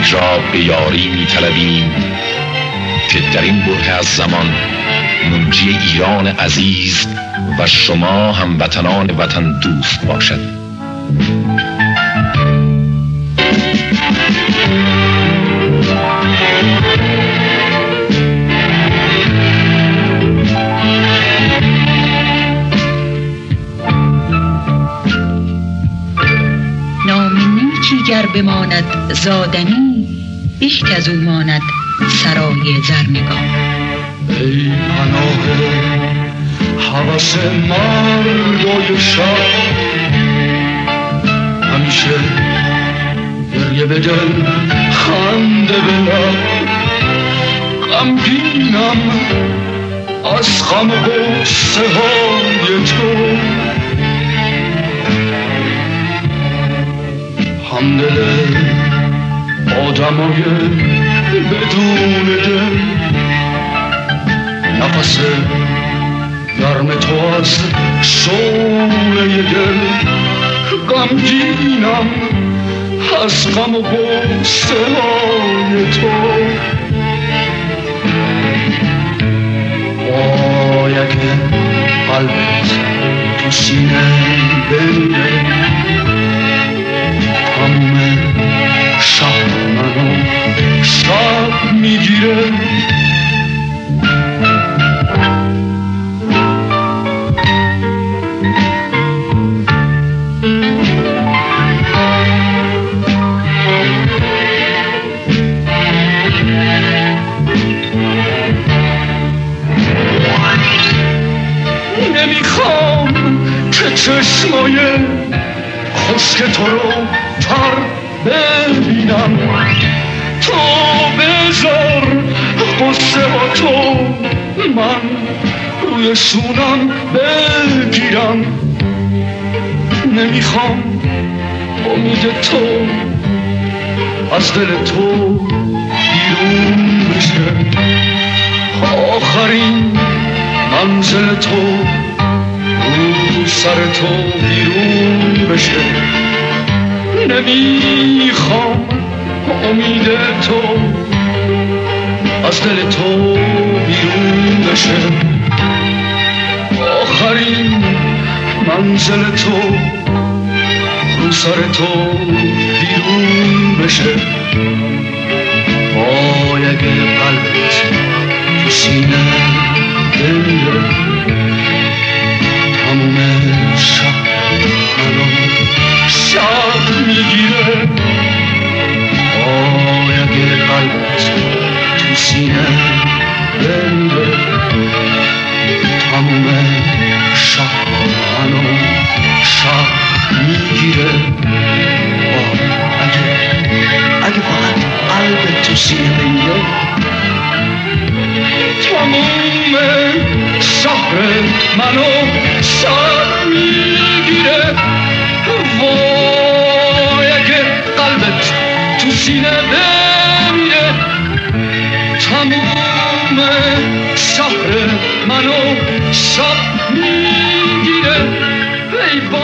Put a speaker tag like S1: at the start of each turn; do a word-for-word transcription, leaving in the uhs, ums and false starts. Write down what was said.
S1: امید را به یاری می طلبیم که در این بره از زمان منجی ایران عزیز و شما هموطنان وطن دوست باشد.
S2: گر بماند زادنی به که از او ماند سرای زرنگان.
S3: ای پناه هوس مردای شب، همیشه گریه به دل خنده به لب، غمگینم از غم و غصه های تو، همدل آدمای بدون دل، نفس گرم تو از شعله دل، غمگینم از غم و غصه های تو. وای اگه قلبت تو سینه بمیره، تموم شب منو شب میگیره. نمیخوام که چشمای خشک تو رو تر ببینم، تو بذار قصه با تو من روی شونم بگیرم. نمیخوام امید تو از دل تو بیرون بشه، آخرین منزل تو رو سر تو بیرون بشه. نمیخوام امید تو از دل تو بیرون بشه، آخرین منزل تو رو سر تو بیرون بشه. وای اگه قلبت تو سینه بمیره، تموم شب منو شب میگیره. وای اگه قلبت تو سینه بمیره، تموم شب منو شب میگیره. وای اگه اگه فقط قلبت تو سینه بمیره، تموم شهر منو شب میگیره. وای اگه قلبت تو سینه بمیره، تموم شهر منو شب میگیره. ای